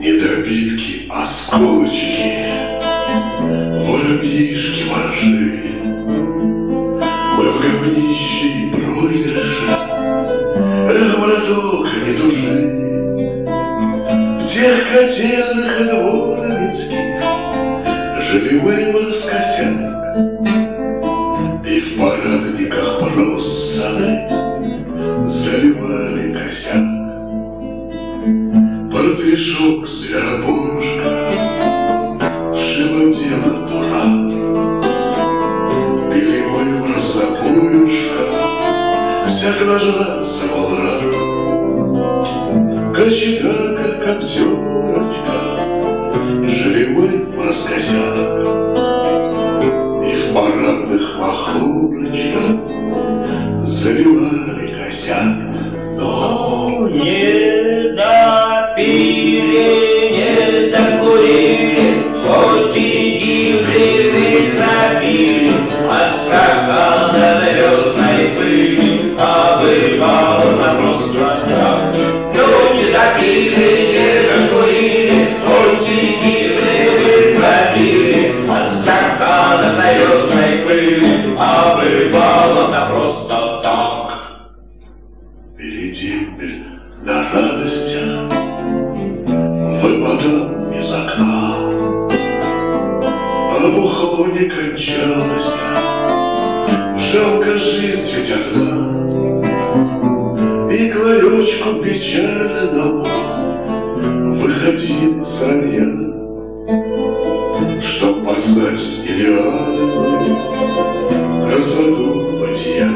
недобитки, осколочки, воробьишки ворожили. Мы в говнище и проигрыше, эх, браток, не тужи. В тех котельных и дворницких жили мы в раскосях, и в парадниках просаны заливали косяк. Портвишок, зверобушка, шило дело дурак. Пили мы в разнобоюшках, всяк нажраться волрак. Кочегарка, коптерочка, жили мы в раскосях, и в парадных махорочках заливали косяк. Но не допили, не докурили, хоть и гибли вы забили, от стакана звездной пыли обрывался просто так. Ну не допили, не докурили, хоть и гибли вы забили, от стакана звездной пыли обрывался просто так. Пили дембель на радостях, выпадал из окна, а бухло не кончалось, жалко жизнь ведь одна. И к ларечку печальному выходили сыновья, чтоб познать нереальную красоту бытия.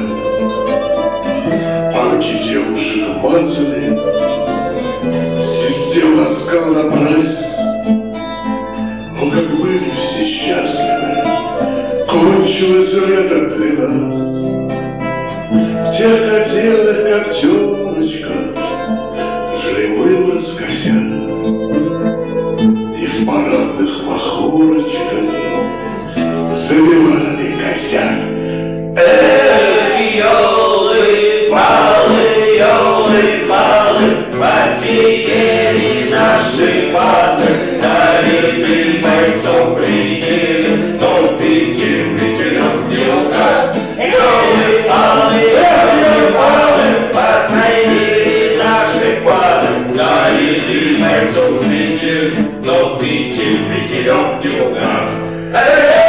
Панки девушек мацали, систем ласкал на прайс. Но как были все счастливы, кончилось лето для нас. В тех котельных коптерочках жили мы в раскосях, и в парадных махорочках заливали косяк. Елы-палы, посидели наши пары, дали ты бойцов видели, но видим, ветерок не указ. Елы-палы, посидели наши пары, дали ты бойцов видели, но видим, ветерок не указ.